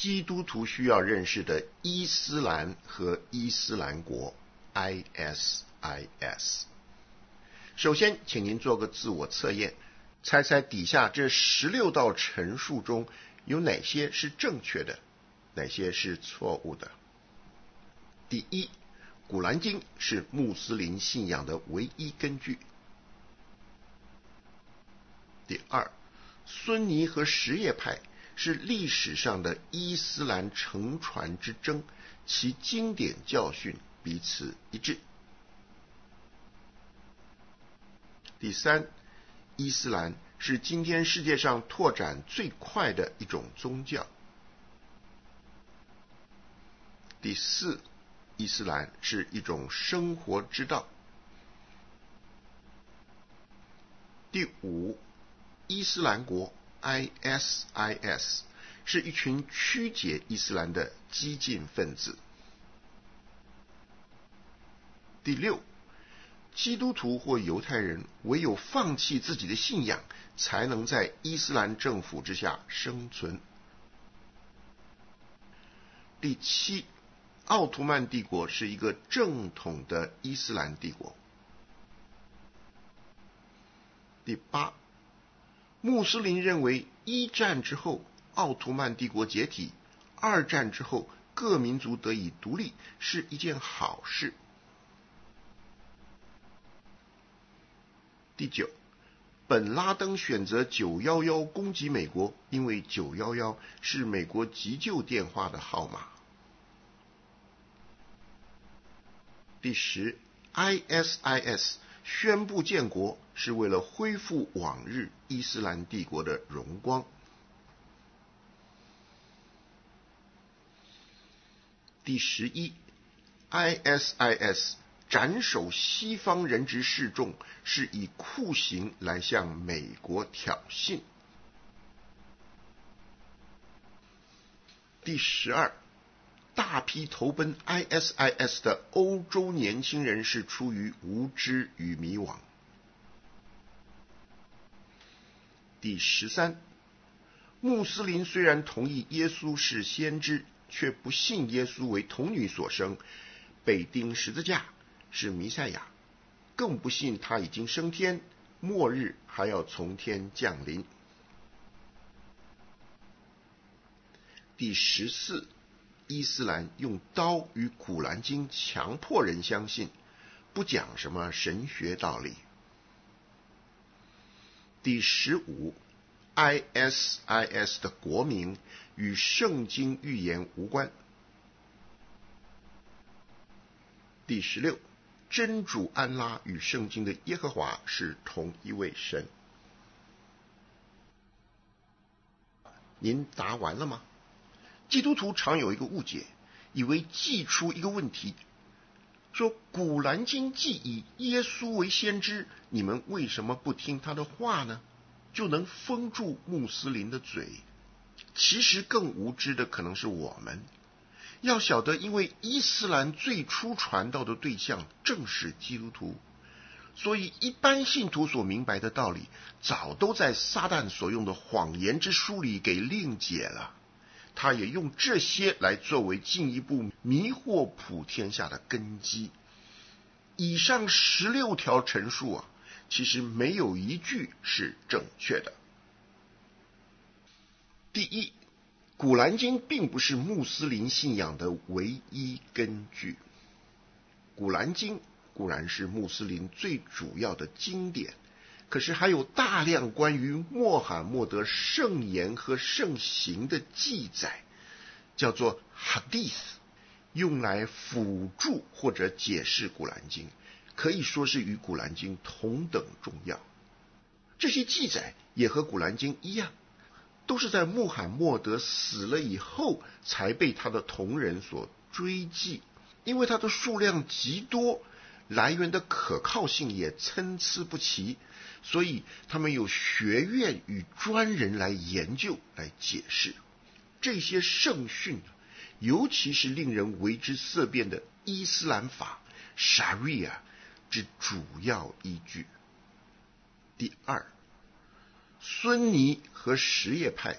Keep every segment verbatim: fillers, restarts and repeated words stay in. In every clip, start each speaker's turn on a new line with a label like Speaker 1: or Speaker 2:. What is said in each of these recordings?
Speaker 1: 基督徒需要认识的伊斯兰和伊斯兰国 I S I S。 首先请您做个自我测验，猜猜底下这十六道陈述中有哪些是正确的，哪些是错误的。第一，古兰经是穆斯林信仰的唯一根据。第二，孙尼和什叶派是历史上的伊斯兰乘船之争，其经典教训彼此一致。第三，伊斯兰是今天世界上拓展最快的一种宗教。第四，伊斯兰是一种生活之道。第五，伊斯兰国 I S I S 是一群曲解伊斯兰的激进分子。第六，基督徒或犹太人唯有放弃自己的信仰，才能在伊斯兰政府之下生存。第七，奥图曼帝国是一个正统的伊斯兰帝国。第八，穆斯林认为一战之后奥图曼帝国解体，二战之后各民族得以独立是一件好事。第九，本拉登选择九一一攻击美国，因为九一一是美国急救电话的号码。第十， I S I S 宣布建国是为了恢复往日伊斯兰帝国的荣光。第十一， I S I S 斩首西方人质示众，是以酷刑来向美国挑衅。第十二，大批投奔 I S I S 的欧洲年轻人是出于无知与迷惘。第十三，穆斯林虽然同意耶稣是先知，却不信耶稣为童女所生，被钉十字架，是弥赛亚，更不信他已经升天，末日还要从天降临。第十四，伊斯兰用刀与古兰经强迫人相信，不讲什么神学道理。第十五， I S I S 的国名与圣经预言无关。第十六，真主安拉与圣经的耶和华是同一位神。您答完了吗？基督徒常有一个误解，以为记出一个问题，说古兰经既以耶稣为先知，你们为什么不听他的话呢？就能封住穆斯林的嘴。其实更无知的可能是我们。要晓得，因为伊斯兰最初传道的对象正是基督徒，所以一般信徒所明白的道理，早都在撒旦所用的谎言之书里给另解了。他也用这些来作为进一步迷惑普天下的根基。以上十六条陈述啊，其实没有一句是正确的。第一，古兰经并不是穆斯林信仰的唯一根据。古兰经固然是穆斯林最主要的经典，可是还有大量关于穆罕默德圣言和圣行的记载，叫做 hadith， 用来辅助或者解释古兰经，可以说是与古兰经同等重要。这些记载也和古兰经一样，都是在穆罕默德死了以后才被他的同人所追记，因为它的数量极多，来源的可靠性也参差不齐，所以他们有学院与专人来研究来解释。这些圣训，尤其是令人为之色变的伊斯兰法 Sharia 之主要依据。第二，孙尼和什叶派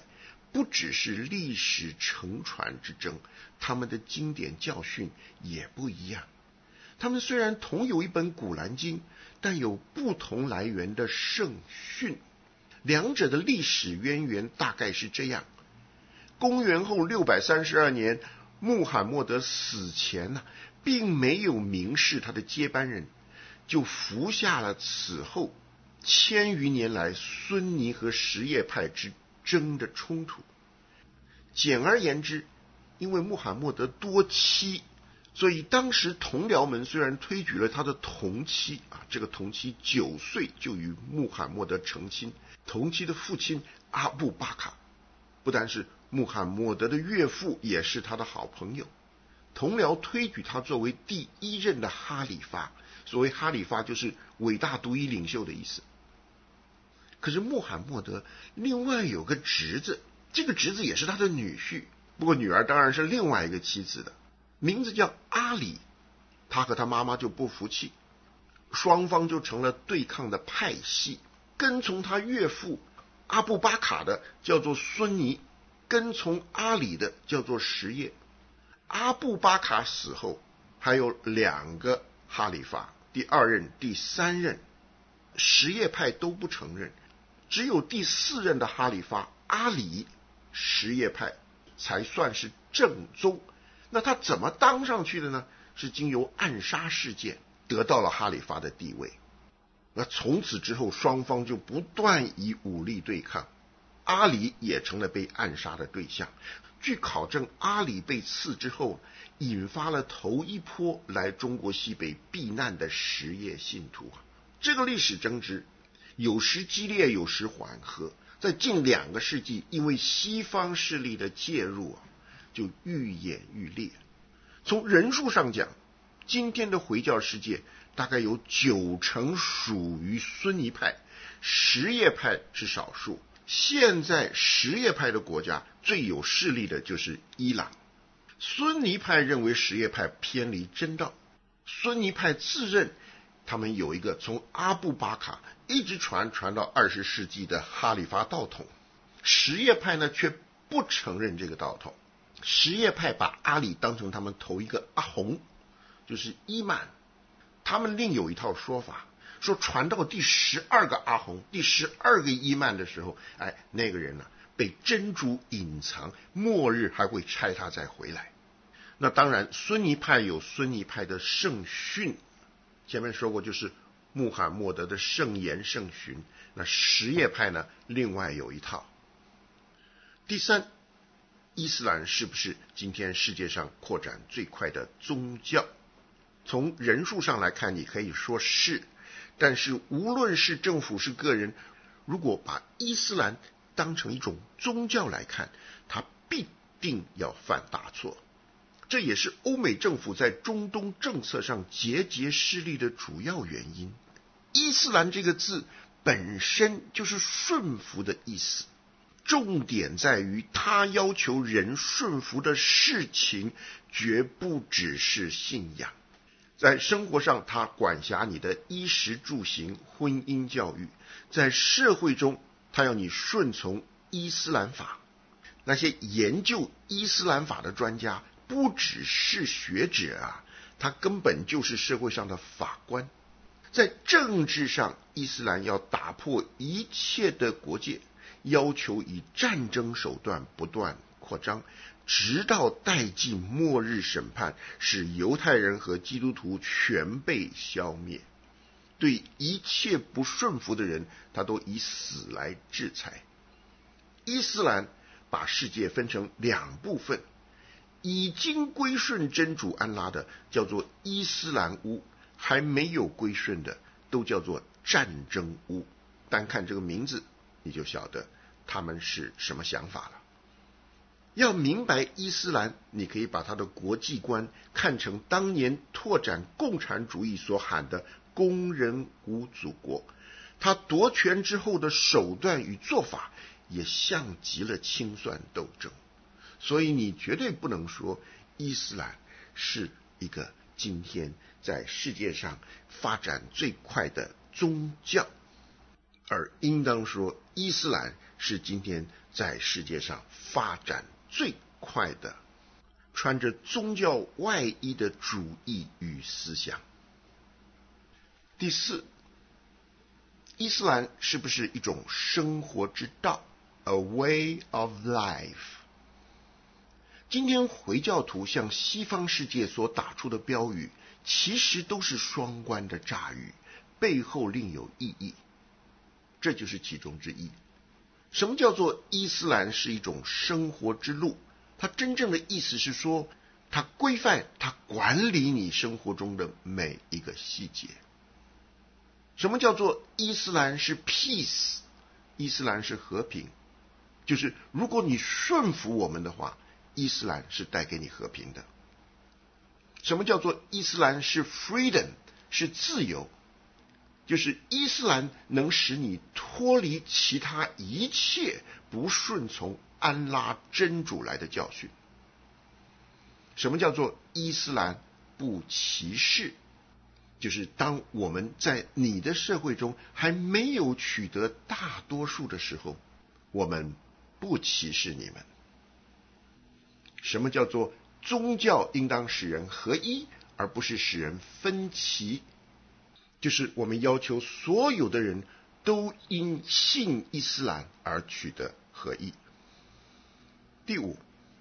Speaker 1: 不只是历史承传之争，他们的经典教训也不一样。他们虽然同有一本古兰经，但有不同来源的圣训，两者的历史渊源大概是这样：公元后六百三十二年，穆罕默德死前呢、啊，并没有明示他的接班人，就服下了此后千余年来孙尼和什叶派之争的冲突。简而言之，因为穆罕默德多妻，所以当时同僚们虽然推举了他的同妻啊，这个同妻九岁就与穆罕默德成亲，同妻的父亲阿布巴卡不但是穆罕默德的岳父，也是他的好朋友。同僚推举他作为第一任的哈里发，所谓哈里发就是伟大独一领袖的意思。可是穆罕默德另外有个侄子，这个侄子也是他的女婿，不过女儿当然是另外一个妻子的，名字叫阿里。他和他妈妈就不服气，双方就成了对抗的派系。跟从他岳父阿布巴卡的叫做孙尼，跟从阿里的叫做什叶。阿布巴卡死后还有两个哈里发，第二任第三任什叶派都不承认，只有第四任的哈里发阿里，什叶派才算是正宗。那他怎么当上去的呢？是经由暗杀事件得到了哈里发的地位。那从此之后，双方就不断以武力对抗，阿里也成了被暗杀的对象。据考证，阿里被刺之后，引发了头一波来中国西北避难的什叶信徒。这个历史争执有时激烈，有时缓和，在近两个世纪，因为西方势力的介入，就愈演愈烈。从人数上讲，今天的回教世界大概有九成属于孙尼派，什叶派是少数。现在什叶派的国家最有势力的就是伊朗。孙尼派认为什叶派偏离真道，孙尼派自认他们有一个从阿布巴卡一直传传到二十世纪的哈里发道统，什叶派呢却不承认这个道统。什叶派把阿里当成他们头一个阿洪，就是伊曼。他们另有一套说法，说传到第十二个阿洪，第十二个伊曼的时候，哎，那个人呢、啊、被真主隐藏，末日还会差他再回来。那当然，孙尼派有孙尼派的圣训，前面说过，就是穆罕默德的圣言圣训。那什叶派呢，另外有一套。第三，伊斯兰是不是今天世界上扩展最快的宗教？从人数上来看，你可以说是，但是无论是政府是个人，如果把伊斯兰当成一种宗教来看，它必定要犯大错。这也是欧美政府在中东政策上节节失利的主要原因。伊斯兰这个字本身就是顺服的意思，重点在于他要求人顺服的事情绝不只是信仰。在生活上，他管辖你的衣食住行、婚姻教育；在社会中，他要你顺从伊斯兰法。那些研究伊斯兰法的专家不只是学者啊，他根本就是社会上的法官。在政治上，伊斯兰要打破一切的国界，要求以战争手段不断扩张，直到殆尽末日审判，使犹太人和基督徒全被消灭。对一切不顺服的人，他都以死来制裁。伊斯兰把世界分成两部分，已经归顺真主安拉的叫做伊斯兰屋，还没有归顺的都叫做战争屋。单看这个名字，你就晓得他们是什么想法了。要明白伊斯兰，你可以把他的国际观看成当年拓展共产主义所喊的工人无祖国。他夺权之后的手段与做法也像极了清算斗争。所以你绝对不能说伊斯兰是一个今天在世界上发展最快的宗教，而应当说伊斯兰是今天在世界上发展最快的穿着宗教外衣的主义与思想。第四，伊斯兰是不是一种生活之道 ？A way of life。今天回教徒向西方世界所打出的标语，其实都是双关的诈语，背后另有意义。这就是其中之一。什么叫做伊斯兰是一种生活之路？它真正的意思是说，它规范、它管理你生活中的每一个细节。什么叫做伊斯兰是 peace？ 伊斯兰是和平，就是如果你顺服我们的话，伊斯兰是带给你和平的。什么叫做伊斯兰是 freedom？ 是自由，就是伊斯兰能使你脱离其他一切不顺从安拉真主来的教训。什么叫做伊斯兰不歧视？就是当我们在你的社会中还没有取得大多数的时候，我们不歧视你们。什么叫做宗教应当使人合一，而不是使人分歧？就是我们要求所有的人都因信伊斯兰而取得合一。第五，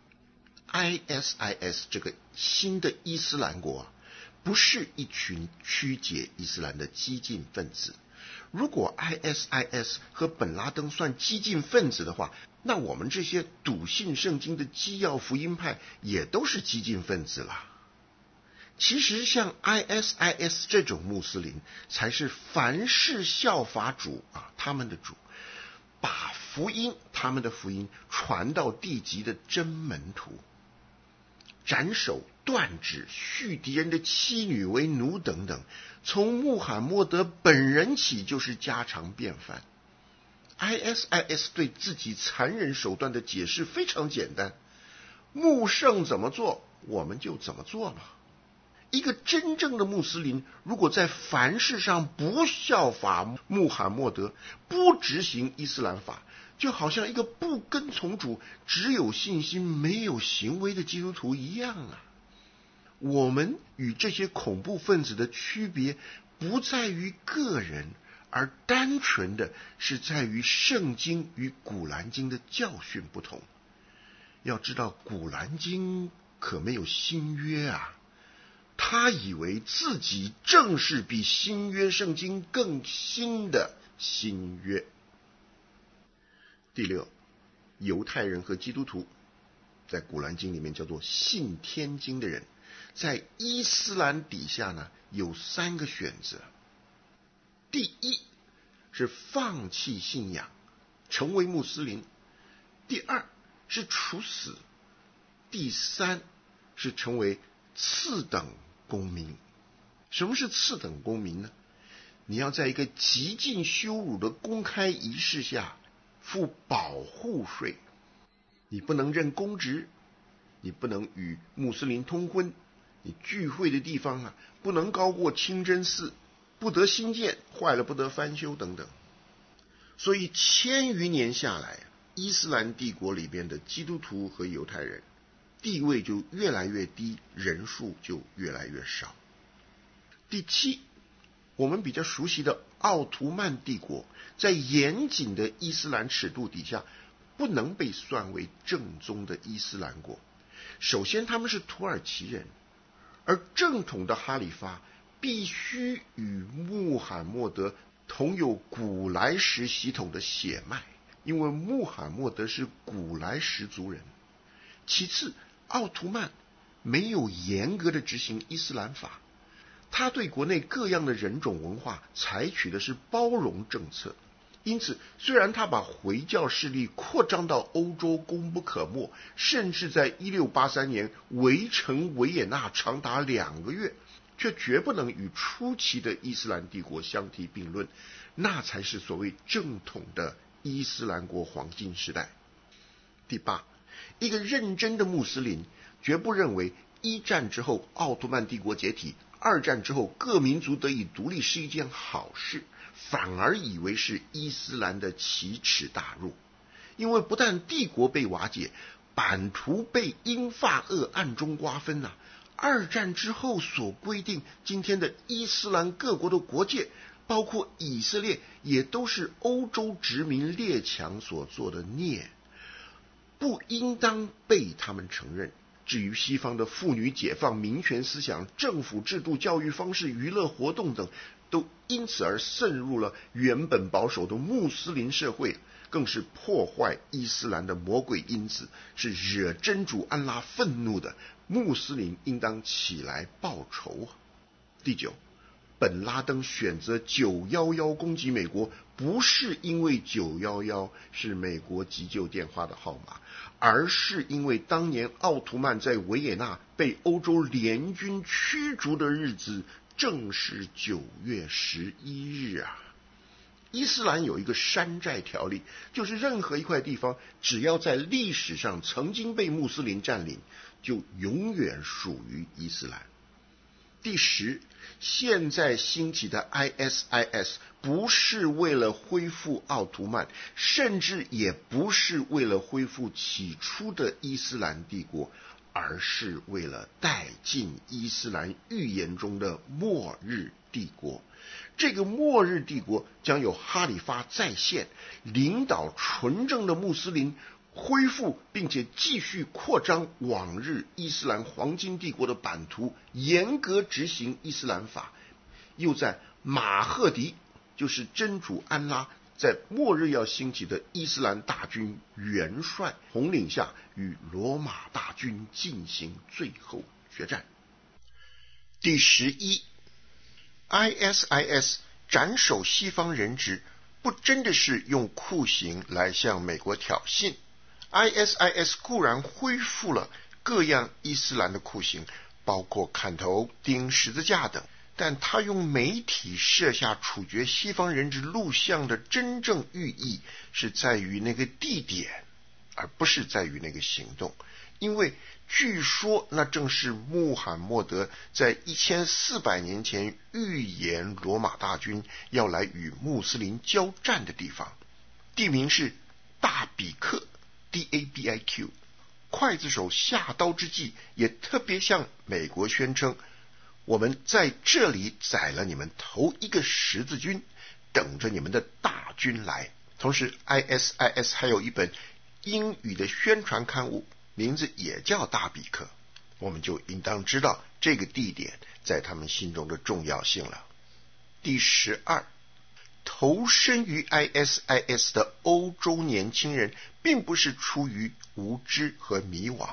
Speaker 1: I S I S 这个新的伊斯兰国啊，不是一群曲解伊斯兰的激进分子。如果 I S I S 和本拉登算激进分子的话，那我们这些笃信圣经的基要福音派也都是激进分子啦。其实像 I S I S 这种穆斯林才是凡事效法主啊，他们的主，把福音，他们的福音传到地极的真门徒，斩首、断指、续敌人的妻女为奴等等，从穆罕默德本人起就是家常便饭。I S I S 对自己残忍手段的解释非常简单，穆圣怎么做，我们就怎么做嘛。一个真正的穆斯林，如果在凡事上不效法穆罕默德，不执行伊斯兰法，就好像一个不跟从主、只有信心没有行为的基督徒一样啊。我们与这些恐怖分子的区别不在于个人，而单纯的是在于圣经与古兰经的教训不同。要知道古兰经可没有新约啊，他以为自己正是比新约圣经更新的新约。第六，犹太人和基督徒在古兰经里面叫做信天经的人，在伊斯兰底下呢有三个选择。第一是放弃信仰，成为穆斯林；第二是处死；第三是成为次等公民。什么是次等公民呢？你要在一个极尽羞辱的公开仪式下付保护税，你不能任公职，你不能与穆斯林通婚，你聚会的地方啊不能高过清真寺，不得新建，坏了不得翻修等等。所以千余年下来，伊斯兰帝国里边的基督徒和犹太人地位就越来越低，人数就越来越少。第七，我们比较熟悉的奥图曼帝国，在严谨的伊斯兰尺度底下，不能被算为正宗的伊斯兰国。首先他们是土耳其人，而正统的哈里发必须与穆罕默德同有古莱什血统的血脉，因为穆罕默德是古莱什族人。其次，奥图曼没有严格的执行伊斯兰法，他对国内各样的人种文化采取的是包容政策。因此虽然他把回教势力扩张到欧洲功不可没，甚至在一六八三年围城维也纳长达两个月，却绝不能与初期的伊斯兰帝国相提并论，那才是所谓正统的伊斯兰国黄金时代。第八，一个认真的穆斯林绝不认为一战之后奥图曼帝国解体，二战之后各民族得以独立是一件好事，反而以为是伊斯兰的奇耻大辱。 因为不但帝国被瓦解，版图被英法俄暗中瓜分啊。二战之后所规定今天的伊斯兰各国的国界，包括以色列，也都是欧洲殖民列强所做的孽，不应当被他们承认。至于西方的妇女解放、民权思想、政府制度、教育方式、娱乐活动等，都因此而渗入了原本保守的穆斯林社会，更是破坏伊斯兰的魔鬼因子，是惹真主安拉愤怒的。穆斯林应当起来报仇。第九，本拉登选择九一一攻击美国，不是因为九一一是美国急救电话的号码，而是因为当年奥图曼在维也纳被欧洲联军驱逐的日子正是九月十一日啊。伊斯兰有一个山寨条例，就是任何一块地方只要在历史上曾经被穆斯林占领，就永远属于伊斯兰。第十，现在兴起的 I S I S 不是为了恢复奥图曼，甚至也不是为了恢复起初的伊斯兰帝国，而是为了带进伊斯兰预言中的末日帝国。这个末日帝国将有哈里发再现，领导纯正的穆斯林恢复并且继续扩张往日伊斯兰黄金帝国的版图，严格执行伊斯兰法，又在马赫迪，就是真主安拉在末日要兴起的伊斯兰大军元帅统领下，与罗马大军进行最后决战。第十一， I S I S 斩首西方人质，不真的是用酷刑来向美国挑衅。I S I S 固然恢复了各样伊斯兰的酷刑，包括砍头、钉十字架等，但他用媒体设下处决西方人质录像的真正寓意是在于那个地点，而不是在于那个行动。因为据说那正是穆罕默德在一千四百年前预言罗马大军要来与穆斯林交战的地方。地名是大比克 D A B I Q。 刽子手下刀之际也特别向美国宣称，我们在这里宰了你们头一个十字军，等着你们的大军来。同时 I S I S 还有一本英语的宣传刊物，名字也叫大比克，我们就应当知道这个地点在他们心中的重要性了。第十二，投身于 I S I S 的欧洲年轻人并不是出于无知和迷惘。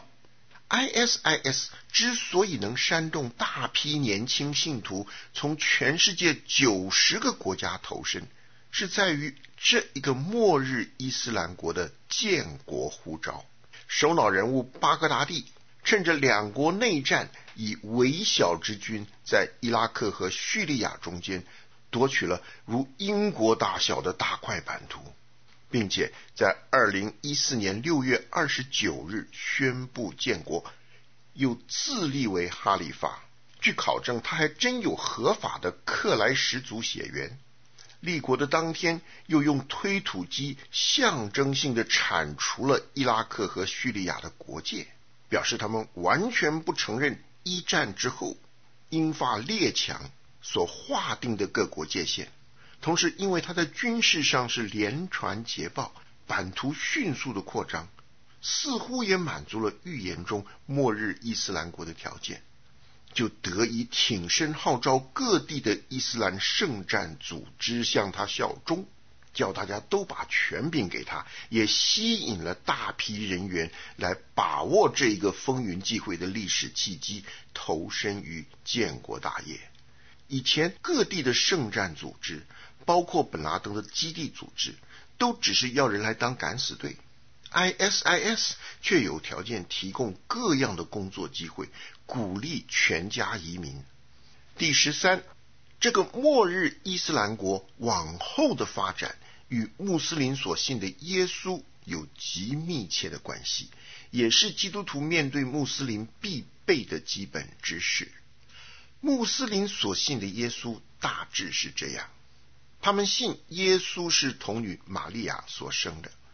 Speaker 1: I S I S 之所以能煽动大批年轻信徒从全世界九十个国家投身，是在于这一个末日伊斯兰国的建国呼召。首脑人物巴格达第趁着两国内战，以微小之军在伊拉克和叙利亚中间夺取了如英国大小的大块版图，并且在二零一四年六月二十九日宣布建国，又自立为哈里发。据考证，他还真有合法的克莱什族血缘。立国的当天，又用推土机象征性的铲除了伊拉克和叙利亚的国界，表示他们完全不承认一战之后英法列强所划定的各国界限。同时因为他在军事上是连传捷报，版图迅速的扩张，似乎也满足了预言中末日伊斯兰国的条件，就得以挺身号召各地的伊斯兰圣战组织向他效忠，叫大家都把权柄给他，也吸引了大批人员来把握这一个风云际会的历史契机，投身于建国大业。以前各地的圣战组织，包括本拉登的基地组织，都只是要人来当敢死队， I S I S 却有条件提供各样的工作机会，鼓励全家移民。第十三，这个末日伊斯兰国往后的发展与穆斯林所信的耶稣有极密切的关系，也是基督徒面对穆斯林必备的基本知识。穆斯林所信的耶稣大致是这样，他们信耶稣是童女玛利亚所生的，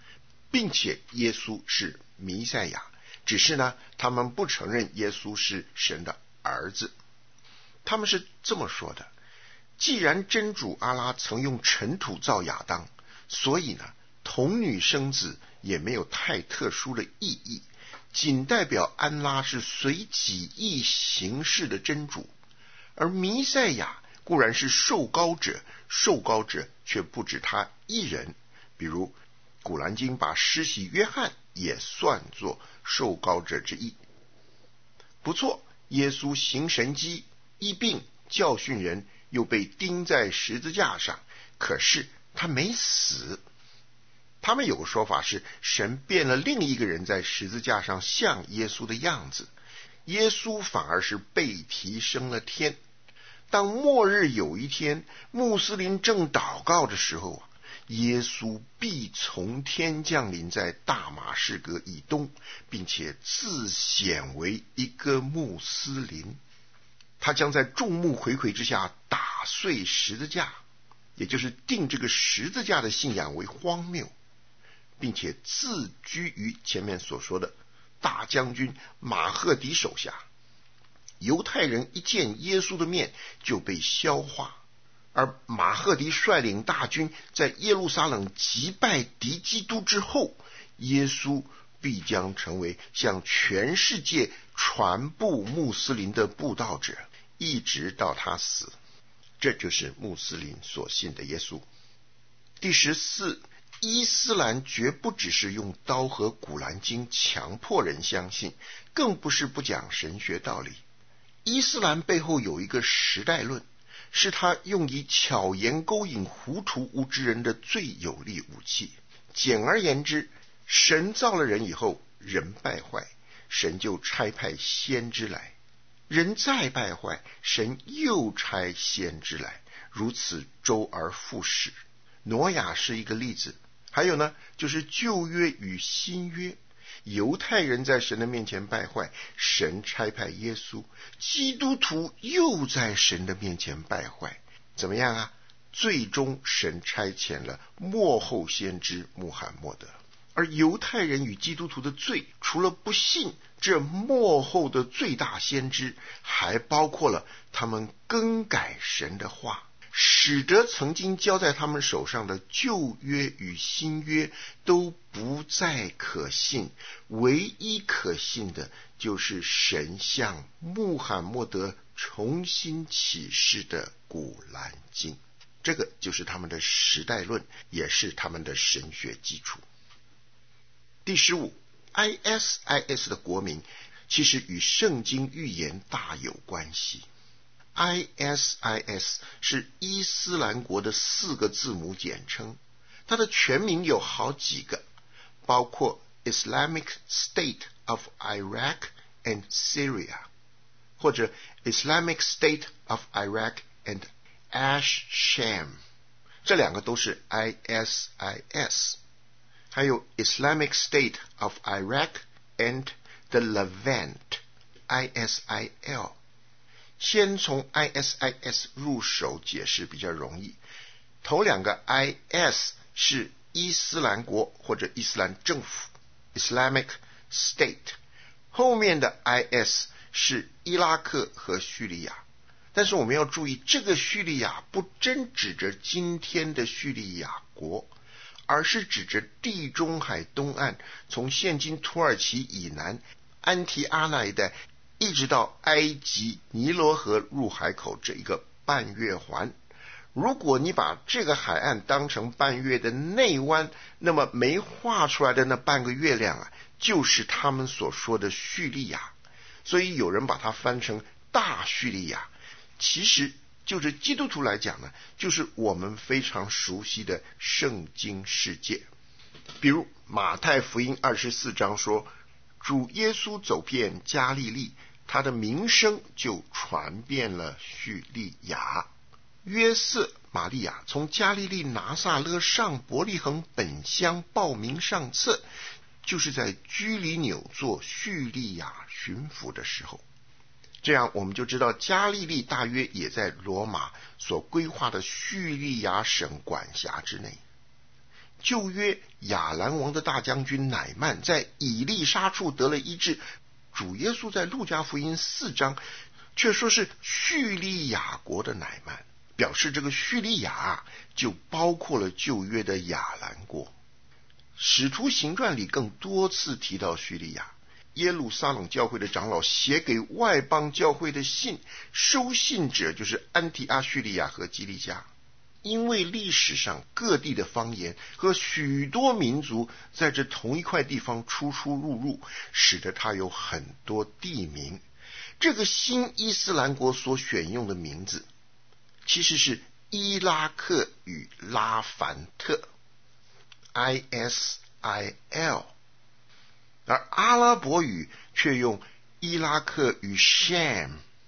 Speaker 1: 并且耶稣是弥赛亚，只是呢，他们不承认耶稣是神的儿子。他们是这么说的：既然真主阿拉曾用尘土造亚当，所以呢，童女生子也没有太特殊的意义，仅代表安拉是随己意行事的真主。而弥赛亚固然是受膏者，受膏者却不止他一人，比如古兰经把施洗约翰也算作受膏者之一。不错，耶稣行神迹、医病、教训人，又被钉在十字架上，可是他没死。他们有个说法是，神变了另一个人在十字架上像耶稣的样子，耶稣反而是被提升了天。当末日有一天，穆斯林正祷告的时候，耶稣必从天降临在大马士革以东，并且自显为一个穆斯林。他将在众目睽睽之下打碎十字架，也就是定这个十字架的信仰为荒谬，并且自居于前面所说的大将军马赫迪手下。犹太人一见耶稣的面就被消化，而马赫迪率领大军在耶路撒冷击败敌基督之后，耶稣必将成为向全世界传布穆斯林的布道者，一直到他死。这就是穆斯林所信的耶稣。第十四，伊斯兰绝不只是用刀和古兰经强迫人相信，更不是不讲神学道理。伊斯兰背后有一个时代论，是他用以巧言勾引糊涂无知人的最有力武器。简而言之，神造了人以后，人败坏，神就差派先知来，人再败坏，神又差先知来，如此周而复始。挪亚是一个例子，还有呢，就是旧约与新约。犹太人在神的面前败坏，神差派耶稣，基督徒又在神的面前败坏，怎么样啊？最终神差遣了末后先知穆罕默德。而犹太人与基督徒的罪，除了不信这末后的最大先知，还包括了他们更改神的话，使得曾经交在他们手上的旧约与新约都不再可信，唯一可信的就是神向穆罕默德重新启示的古兰经。这个就是他们的时代论，也是他们的神学基础。第十五， I S I S 的国名其实与圣经预言大有关系。I S I S 是伊斯兰国的四个字母简称，它的全名有好几个，包括 Islamic State of Iraq and Syria， 或者 Islamic State of Iraq and Ash-Sham， 这两个都是 I S I S。 还有 Islamic State of Iraq and the Levant， I S I L。先从 I S I S 入手解释比较容易。头两个 I S 是伊斯兰国或者伊斯兰政府 Islamic State， 后面的 I S 是伊拉克和叙利亚。但是我们要注意，这个叙利亚不真指着今天的叙利亚国，而是指着地中海东岸，从现今土耳其以南安提阿那一带一直到埃及尼罗河入海口这一个半月环。如果你把这个海岸当成半月的内湾，那么没画出来的那半个月亮啊，就是他们所说的叙利亚。所以有人把它翻成大叙利亚，其实就是基督徒来讲呢，就是我们非常熟悉的圣经世界。比如马太福音二十四章说，主耶稣走遍加利利，他的名声就传遍了叙利亚。约瑟玛利亚从加利利拿撒勒上伯利恒本乡报名上册，就是在居里纽做叙利亚巡抚的时候。这样我们就知道加利利大约也在罗马所规划的叙利亚省管辖之内。 旧约亚兰王的大将军乃曼在以利沙处得了医治，主耶稣在路加福音四章却说是叙利亚国的乃曼，表示这个叙利亚就包括了旧约的亚兰国。使徒行传里更多次提到叙利亚，耶路撒冷教会的长老写给外邦教会的信，收信者就是安提阿叙利亚和基利家。因为历史上各地的方言和许多民族在这同一块地方出出入入，使得它有很多地名。这个新伊斯兰国所选用的名字其实是伊拉克与拉凡特 I S I L， 而阿拉伯语却用伊拉克与 Sham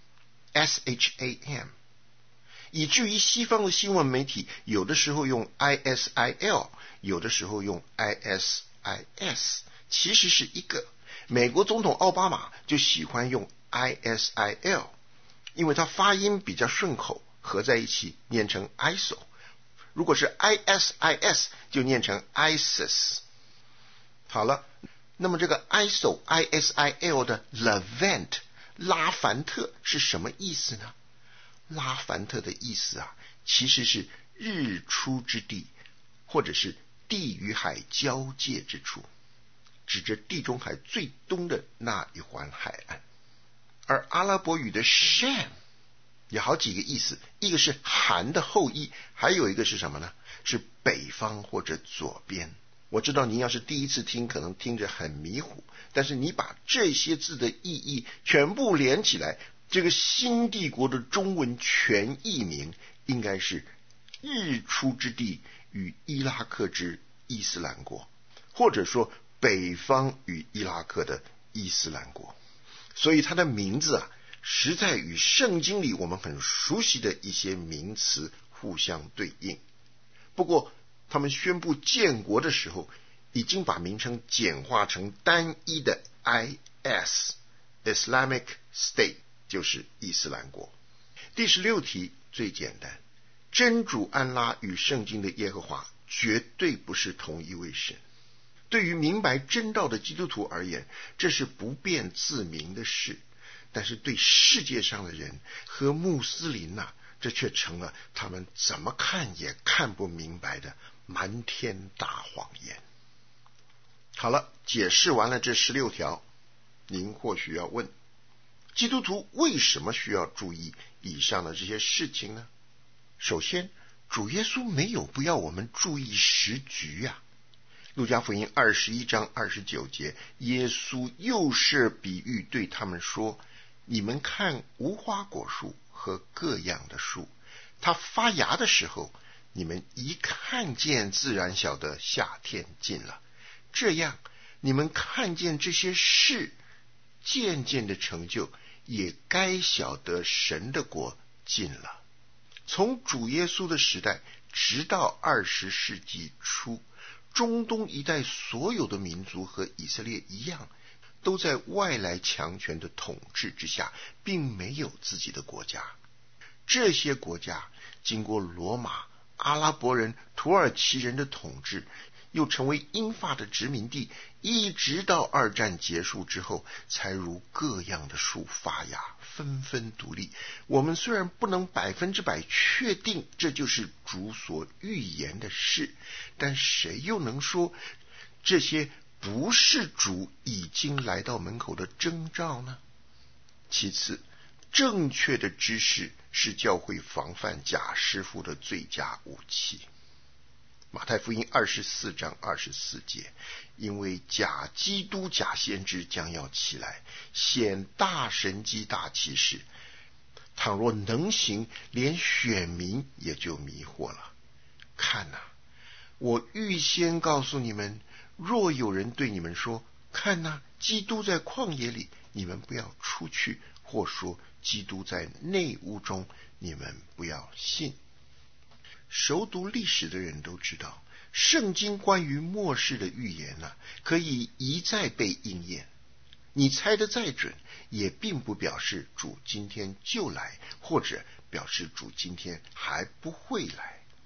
Speaker 1: S H A M， 以至于西方的新闻媒体有的时候用 I S I L， 有的时候用 I S I S， 其实是一个。美国总统奥巴马就喜欢用 I S I L， 因为它发音比较顺口，合在一起念成 I S O。 如果是 I S I S 就念成 ISIS。 好了，那么这个 I S O I S I L 的 Levant 拉凡特是什么意思呢？拉凡特的意思啊，其实是日出之地，或者是地与海交界之处，指着地中海最东的那一环海岸。而阿拉伯语的 Sham 有好几个意思，一个是韩的后裔，还有一个是什么呢？是北方或者左边。我知道您要是第一次听，可能听着很迷糊，但是你把这些字的意义全部连起来，这个新帝国的中文全译名应该是日出之地与伊拉克之伊斯兰国，或者说北方与伊拉克的伊斯兰国。所以它的名字啊，实在与圣经里我们很熟悉的一些名词互相对应。不过他们宣布建国的时候，已经把名称简化成单一的 I S Islamic State， 就是伊斯兰国。第十六题最简单，真主安拉与圣经的耶和华绝对不是同一位神。对于明白真道的基督徒而言，这是不辩自明的事，但是对世界上的人和穆斯林啊，这却成了他们怎么看也看不明白的瞒天大谎言。好了，解释完了这十六条，您或许要问，基督徒为什么需要注意以上的这些事情呢？首先，主耶稣没有不要我们注意时局啊。路加福音二十一章二十九节，耶稣又是比喻对他们说，你们看无花果树和各样的树，它发芽的时候，你们一看见自然晓得夏天近了。这样你们看见这些事渐渐的成就，也该晓得神的国近了。从主耶稣的时代直到二十世纪初，中东一带所有的民族和以色列一样，都在外来强权的统治之下，并没有自己的国家。这些国家经过罗马、阿拉伯人、土耳其人的统治，又成为英法的殖民地，一直到二战结束之后，才如各样的树发芽，纷纷独立。我们虽然不能百分之百确定这就是主所预言的事，但谁又能说这些不是主已经来到门口的征兆呢？其次，正确的知识是教会防范假师傅的最佳武器。马太福音二十四章二十四节，因为假基督假先知将要起来，显大神迹大奇事，倘若能行，连选民也就迷惑了。看哪、啊，我预先告诉你们，若有人对你们说，看哪、啊，基督在旷野里，你们不要出去，或说基督在内屋中，你们不要信。熟读历史的人都知道，圣经关于末世的预言啊，可以一再被应验。你猜得再准，也并不表示主今天就来，或者表示主今天还不会来。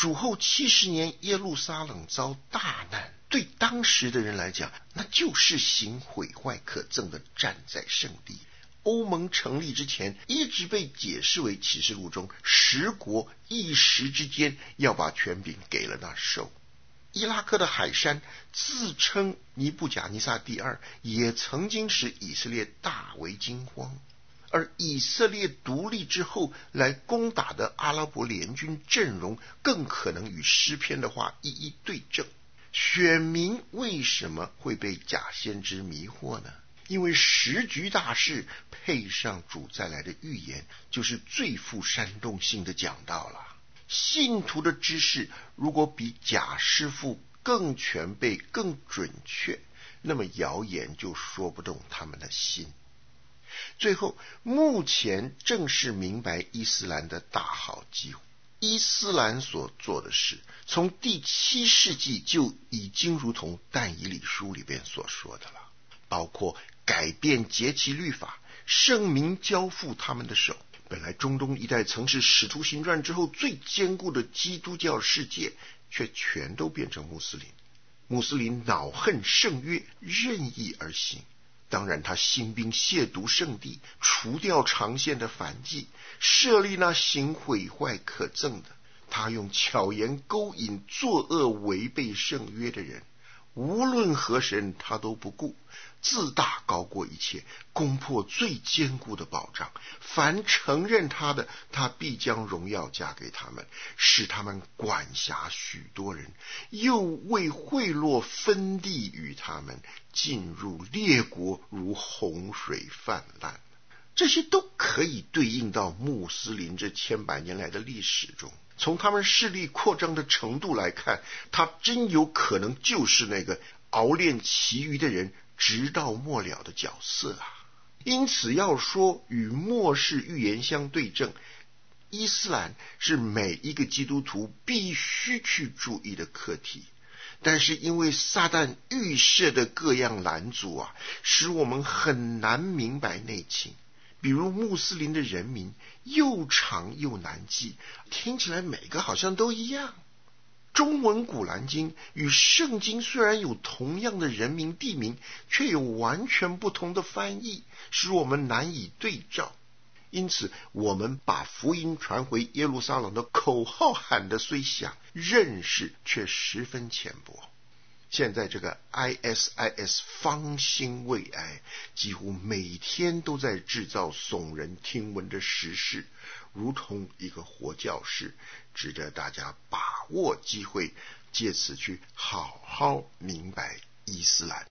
Speaker 1: 主后七十年耶路撒冷遭大难，对当时的人来讲，那就是行毁坏可憎的战在圣地。欧盟成立之前，一直被解释为启示录中十国一时之间要把权柄给了那兽。伊拉克的海珊自称尼布甲尼撒第二，也曾经使以色列大为惊慌。而以色列独立之后来攻打的阿拉伯联军阵容，更可能与诗篇的话一一对证。选民为什么会被假先知迷惑呢？因为时局大势配上主再来的预言，就是最富煽动性的讲道了。信徒的知识如果比假师傅更全备更准确，那么谣言就说不动他们的心。最后，目前正是明白伊斯兰的大好机会。伊斯兰所做的事，从第七世纪就已经如同但以理书里边所说的了，包括改变节期律法，圣民交付他们的手。本来中东一带曾是使徒行传之后最坚固的基督教世界，却全都变成穆斯林。穆斯林恼恨圣约，任意而行。当然他兴兵亵渎圣地，除掉长线的燔祭，设立那行毁坏可憎的。他用巧言勾引作恶违背圣约的人，无论何神他都不顾，自大高过一切，攻破最坚固的保障。凡承认他的，他必将荣耀加给他们，使他们管辖许多人，又为贿赂分地与他们，进入列国如洪水泛滥。这些都可以对应到穆斯林这千百年来的历史中。从他们势力扩张的程度来看，他真有可能就是那个熬炼其余的人直到末了的角色啊！因此要说与末世预言相对证，伊斯兰是每一个基督徒必须去注意的课题。但是因为撒旦预设的各样拦阻啊，使我们很难明白内情。比如穆斯林的人名又长又难记，听起来每个好像都一样。中文古兰经与圣经虽然有同样的人名地名，却有完全不同的翻译，使我们难以对照。因此我们把福音传回耶路撒冷的口号喊得虽响，认识却十分浅薄。现在这个 I S I S 方兴未艾，几乎每天都在制造耸人听闻的时事，如同一个活教室，值得大家把握机会，借此去好好明白伊斯兰。